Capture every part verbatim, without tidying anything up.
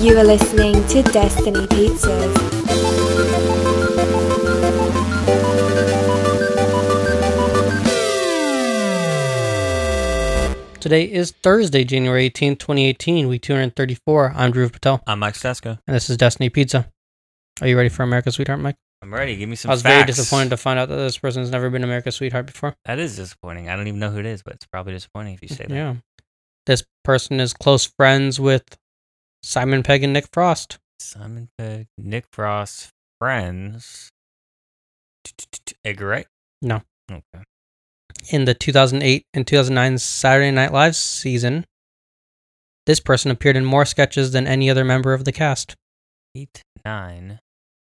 You are listening to Destiny Pizzas. Today is Thursday, January eighteenth, twenty eighteen, week two hundred thirty-four. I'm Drew Patel. I'm Mike Stasko. And this is Destiny Pizza. Are you ready for America's Sweetheart, Mike? I'm ready. Give me some I was facts. very disappointed to find out that this person's never been America's Sweetheart before. That is disappointing. I don't even know who it is, but it's probably disappointing if you say that. Yeah. This person is close friends with Simon Pegg and Nick Frost. Simon Pegg, Nick Frost, friends. Edgar Wright? No. Okay. In the two thousand eight and two thousand nine Saturday Night Live season, this person appeared in more sketches than any other member of the cast. Eight, nine.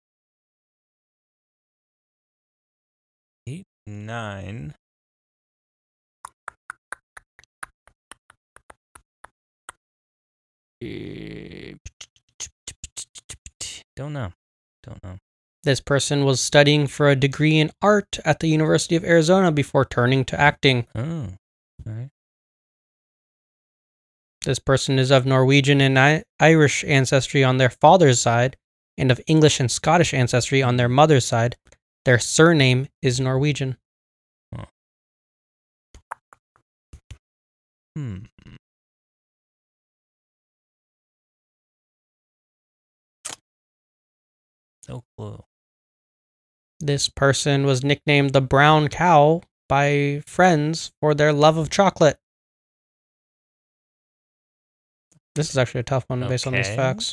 Eight, nine. Don't know. Don't know. This person was studying for a degree in art at the University of Arizona before turning to acting. Oh, all right. This person is of Norwegian and I- Irish ancestry on their father's side, and of English and Scottish ancestry on their mother's side. Their surname is Norwegian. Oh. Hmm. No clue. This person was nicknamed the Brown Cow by friends for their love of chocolate. This is actually a tough one based on these Okay. facts.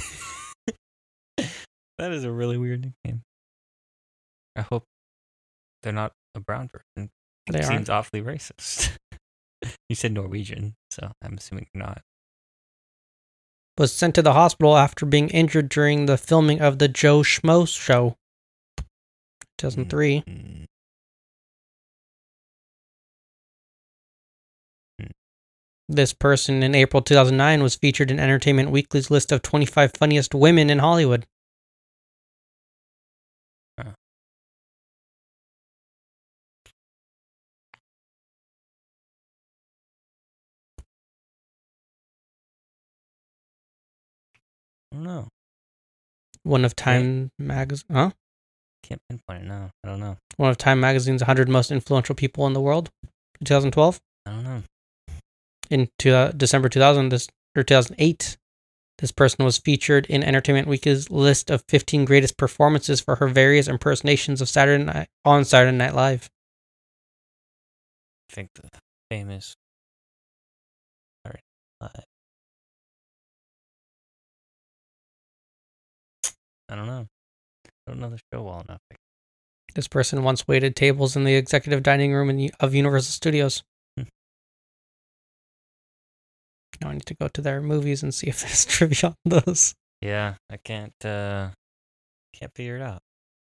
That is a really weird nickname. I hope they're not a brown person. It They seems aren't. awfully racist. You said Norwegian, so I'm assuming you're not. Was sent to the hospital after being injured during the filming of the Joe Schmo Show. two thousand three. Mm. This person in April two thousand nine was featured in Entertainment Weekly's list of twenty-five funniest women in Hollywood. Huh. I don't know. One of Time magazine, huh? Can't pinpoint it now. I don't know. One of Time magazine's one hundred most influential people in the world, in twenty twelve. I don't know. In two, uh, December two thousand, this or two thousand eight, this person was featured in Entertainment Weekly's list of fifteen greatest performances for her various impersonations of Saturday Night on Saturday Night Live. I think the famous. Sorry. Live. I don't know. I don't know the show well enough. This person once waited tables in the executive dining room in, of Universal Studios. Hmm. Now I need to go to their movies and see if there's trivia on those. Yeah, I can't. Uh, can't figure it out.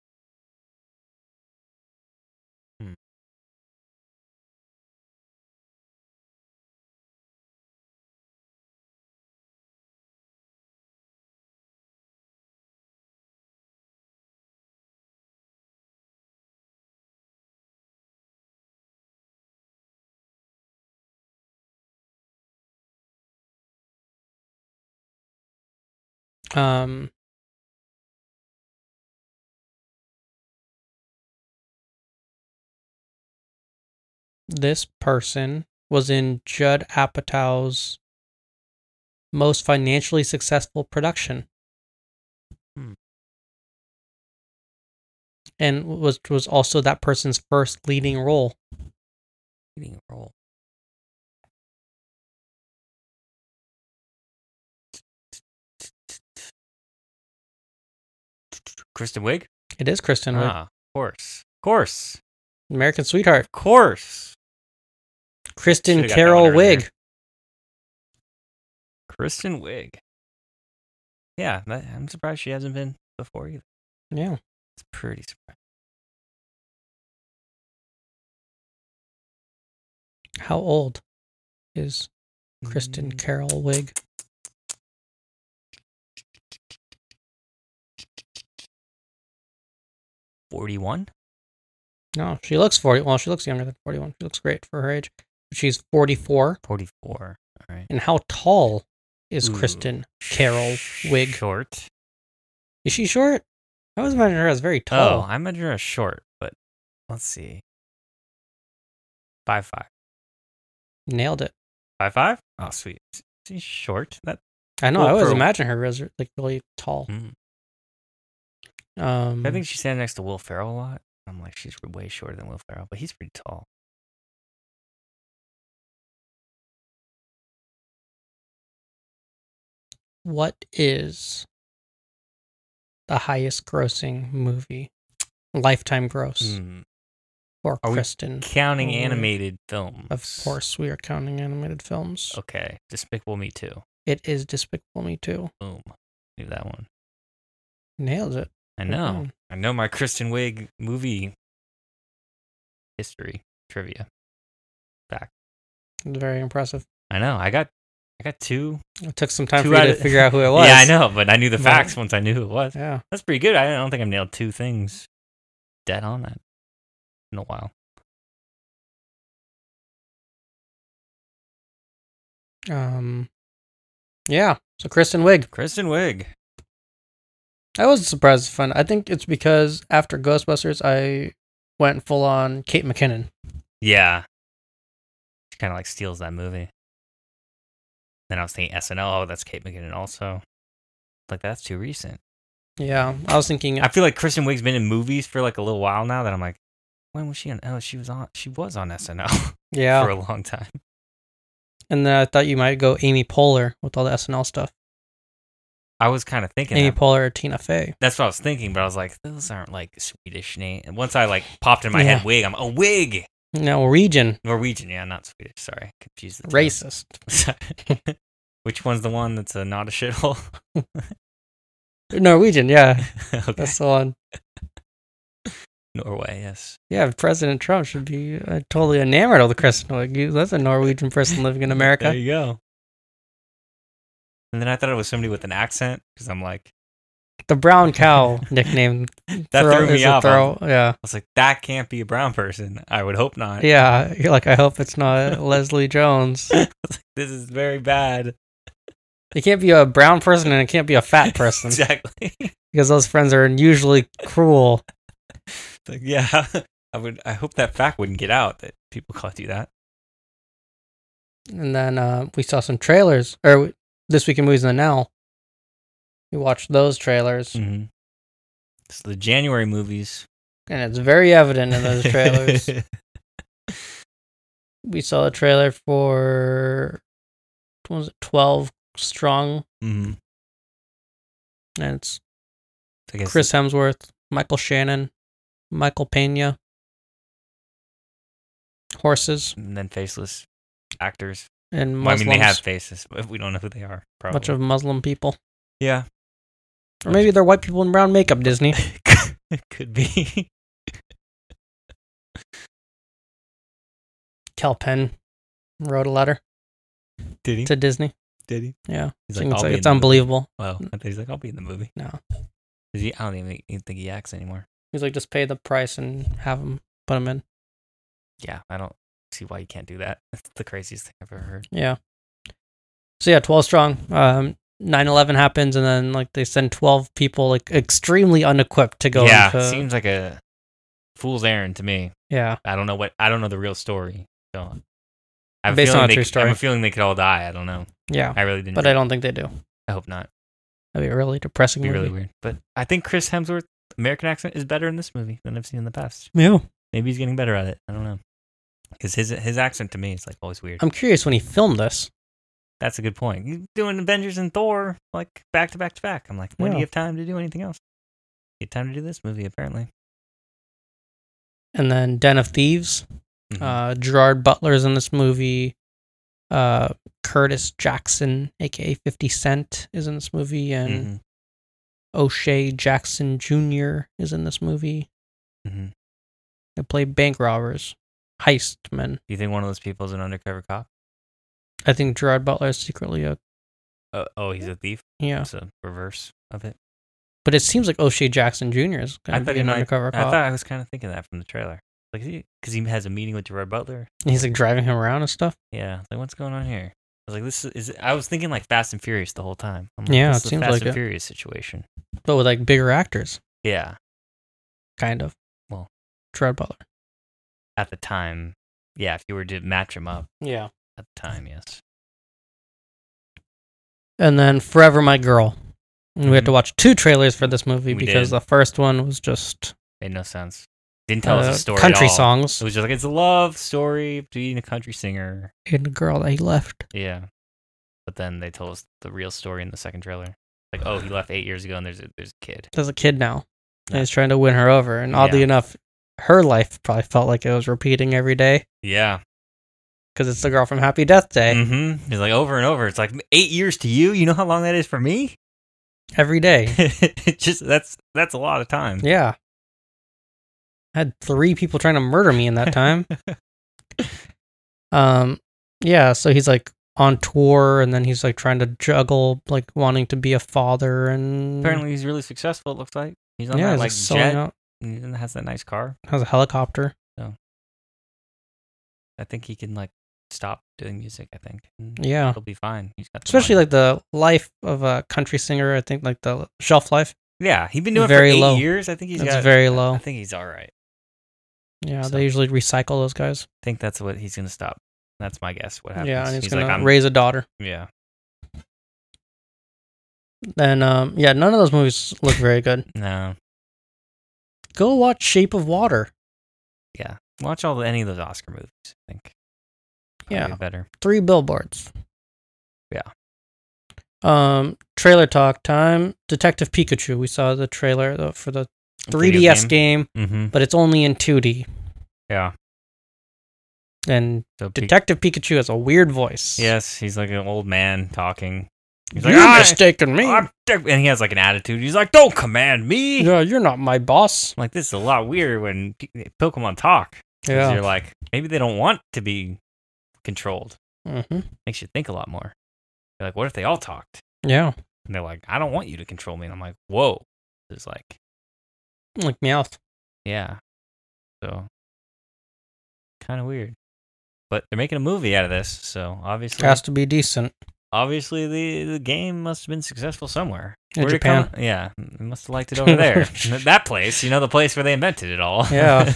Hmm. Um, this person was in Judd Apatow's most financially successful production. Hmm. And was was also that person's first leading role. Leading role. Kristen Wiig? It is Kristen Wiig. Ah, of course. Of course. American Sweetheart. Of course. Kristen Should've got that Carol one earlier. Wiig. Kristen Wiig. Yeah, that, I'm surprised she hasn't been before either. Yeah. It's pretty surprising. How old is Kristen Mm, Carol Wiig? forty-one? No, she looks forty. Well, she looks younger than forty-one. She looks great for her age. She's forty-four. forty-four. All right. And how tall is Ooh. Kristen Carol Wiig. Short. Is she short? I always imagined her as very Oh, tall. I imagine her as short, but let's see. Five five. Nailed it. Five five? Oh, sweet. She's short. That. I know. Well, I always for- imagine her as like really tall. Mm. Um, I think she's standing next to Will Ferrell a lot. I'm like, she's way shorter than Will Ferrell, but he's pretty tall. what is the highest grossing movie, lifetime gross Mm. for Are we Kristen? Counting Wiig? animated films. Of course, we are counting animated films. Okay. Despicable Me too. It is Despicable Me too. Boom. Knew that one. Nailed it. I know. Mhm. I know my Kristen Wiig movie history trivia. Back. Very impressive. I know. I got. I got two. It took some time Two for you out to of- figure out who it was. Yeah, I know, but I knew the But- facts once I knew who it was. Yeah. That's pretty good. I don't think I've nailed two things dead on that in a while. Um. Yeah. So Kristen Wiig. Kristen Wiig. I was surprised to find. I think it's because after Ghostbusters, I went full on Kate McKinnon. Yeah. She kind of like steals that movie. Then I was thinking S N L. Oh, that's Kate McKinnon also. Like, that's too recent. Yeah, I was thinking. I feel like Kristen Wiig's been in movies for like a little while now that I'm like, when was she on? Oh, she was on. She was on S N L yeah, for a long time. and then I thought you might go Amy Poehler with all the S N L stuff. I was kind of thinking Amy that. Poehler or Tina Fey. That's what I was thinking, but I was like, those aren't like Swedish names. And once I like popped in my Yeah. head wig, I'm a wig. Norwegian. Norwegian, yeah, not Swedish. Sorry, confused the two. Racist. Which one's the one that's a not a shithole? Norwegian, yeah. Okay. That's the one. Norway, yes. Yeah, President Trump should be uh, totally enamored of the Kristen Wiig. You- That's a Norwegian person living in America. There you go. And then I thought it was somebody with an accent because I'm like, The brown cow nickname. that throw- threw is me a off. I throw- was, Yeah. I was like, that can't be a brown person. I would hope not. Yeah. You're like, I hope it's not Leslie Jones. This is very bad. It can't be a brown person and it can't be a fat person Exactly. because those friends are usually cruel. Like, yeah, I would. I hope that fact wouldn't get out that people called you that. And then uh, we saw some trailers, or this week in movies and now. We watched those trailers, Mm-hmm. So the January movies. and it's very evident in those trailers. We saw a trailer for what was it, twelve Strong, mm-hmm. and it's I guess Chris Hemsworth, Michael Shannon, Michael Pena, horses, and then faceless actors. and Well, I Muslims. mean, they have faces, but we don't know who they are. a Probably. bunch of Muslim people, yeah. or maybe they're white people in brown makeup. Disney. It could be. Kel Penn wrote a letter Did he? to Disney. Did he? Yeah, He's it's, like, I'll be in it's the movie. unbelievable. Well, I thought he's like, I'll be in the movie. No, 'Cause he, I don't even, even think he acts anymore. he's like, just pay the price and have him put him in. Yeah, I don't see why you can't do that. That's the craziest thing I've ever heard. Yeah. So yeah, twelve strong. Um, nine eleven happens, and then like they send twelve people, like extremely unequipped, to go. yeah, into, seems like a fool's errand to me. yeah. I don't know what I don't know the real story. So I have a Based feeling on a they true could- I story. have a feeling they could all die. I don't know. Yeah, I really didn't. but I don't think they do. I hope not. That'd be a really depressing. It'd be movie. really weird. But I think Chris Hemsworth American accent is better in this movie than I've seen in the past. Yeah. Maybe he's getting better at it. I don't know. Because his his accent to me is like always weird. I'm curious when he filmed this. That's a good point. He's doing Avengers and Thor like back to back to back. I'm like, when do Yeah. you have time to do anything else? You have time to do this movie apparently. And then Den of Thieves. Mhm. Uh, Gerard Butler's in this movie. Uh, Curtis Jackson, aka fifty Cent, is in this movie, and Mhm. O'Shea Jackson Junior is in this movie. Mhm. They play bank robbers, heistmen. Do you think one of those people is an undercover cop? I think Gerard Butler is secretly a Oh, oh he's a thief. yeah, It's a reverse of it. but it seems like O'Shea Jackson Junior is I going to thought be he an might- undercover I cop. thought I was kind of thinking that from the trailer. Like, because he has a meeting with Gerard Butler. He's like driving him around and stuff. Yeah, like what's going on here? was like, this is. I was thinking like Fast and Furious the whole time. I'm like, Yeah, this it is a seems Fast like and it. Furious situation. But with like bigger actors, Yeah, kind of. Well. Gerard Butler. at the time, yeah. If you were to match them up Yeah. at the time, yes. And then Forever My Girl. And we had Mhm. to watch two trailers for this movie We because did. the first one was just Made no sense. Didn't tell us uh, a story. country at all. songs It was just like it's a love story between a country singer. and a girl that he left. Yeah, but then they told us the real story in the second trailer. Like, oh, he left eight years ago, and there's a, there's a kid. There's a kid now. And Yeah. he's trying to win her over. And oddly Yeah. enough, her life probably felt like it was repeating every day Yeah. because it's the girl from Happy Death Day. Mm-hmm. He's like over and over. It's like eight years to you. You know how long that is for me? Every day. It just that's that's a lot of time. Yeah. I had three people trying to murder me in that time. um, yeah, so he's like on tour and then he's like trying to juggle like wanting to be a father and Apparently, he's really successful. It looks like he's on yeah, that he's like like selling jet. out, And he has that nice car. has a helicopter. I think he can like stop doing music. I think. And Yeah. he'll be fine. He's got the Especially money. like the life of a country singer, I think like the shelf life. yeah, he's been doing very it for eight low. years. I think he's It's got very I- low. I think he's all right. Yeah, So- they usually recycle those guys. I think that's what he's gonna stop. That's my guess. What happens? Yeah, and he's, he's gonna like, I'm, raise a daughter. yeah, And um, yeah, none of those movies look very good. no, Go watch Shape of Water. yeah. Watch all the, any of those Oscar movies. I think. Probably Yeah. better. Three Billboards. Yeah. Um, trailer talk time. Detective Pikachu. We saw the trailer though, for the three D S game, Mm-hmm. but it's only in two D. Yeah. And So Pi- Detective Pikachu has a weird voice. yes, he's like an old man talking. He's You're like, "I- mistaken me. I'm dic-" and he has like an attitude. He's like, "Don't command me." Yeah, you're not my boss. I'm like, this is a lot weirder when P- Pokemon talk. 'Cause Yeah. You're like, maybe they don't want to be controlled. Mm-hmm. Makes you think a lot more. You're like, what if they all talked? Yeah. And they're like, I don't want you to control me. And I'm like, whoa. It's like, Like Meowth. yeah. So, kind of weird. But they're making a movie out of this, so obviously, Has to be decent. obviously the, the game must have been successful somewhere. In Where'd it Japan. come- yeah, they must have liked it over there. That place, you know, the place where they invented it all. Yeah.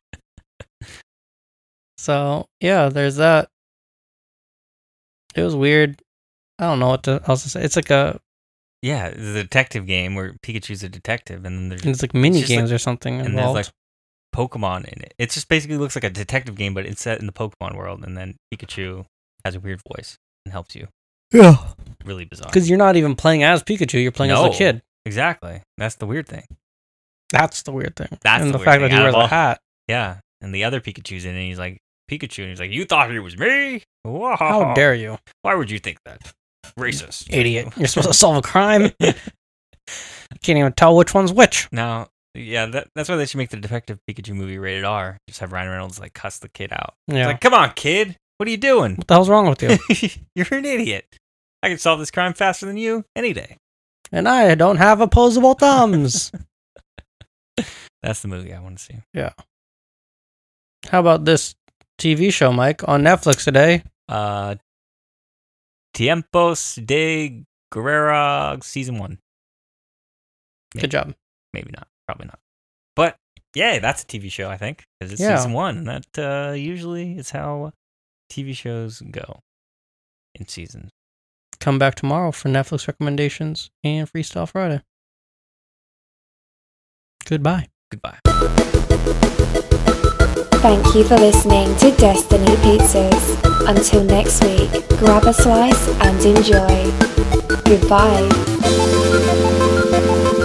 So, yeah, there's that. It was weird. I don't know what to, else to say. It's like a, yeah, the detective game where Pikachu's a detective, and then there's it's like mini just games like- or something and involved. there's like Pokemon in it. It just basically looks like a detective game, but it's set in the Pokemon world, and then Pikachu has a weird voice and helps you. Yeah. Really bizarre. Because you're not even playing as Pikachu, you're playing No. as a kid. Exactly. That's the weird thing. That's the weird thing. That's and the the, weird fact thing. that he Out wears of all- a hat. Yeah. And the other Pikachu's in it, and he's like, Pikachu, and he's like, you thought it was me? Whoa. How dare you, Why would you think that? Racist. idiot? You're supposed to solve a crime. Can't even tell which one's which. Now, yeah, that, that's why they should make the Detective Pikachu movie rated R. Just have Ryan Reynolds like cuss the kid out. It's Yeah. like, come on, kid. What are you doing? What the hell's wrong with you? You're an idiot. I can solve this crime faster than you any day. And I don't have opposable thumbs. That's the movie I want to see. How about this T V show, Mike, on Netflix today? Uh, Tiempos de Guerrera season one. Good job. Maybe not. Probably not. But yeah, that's a T V show, I think, because it's Yeah. season one, and that uh, usually is how T V shows go in seasons. Come back tomorrow for Netflix recommendations and Freestyle Friday. Goodbye. Goodbye. Thank you for listening to Destiny Pizzas. Until next week, grab a slice and enjoy. Goodbye.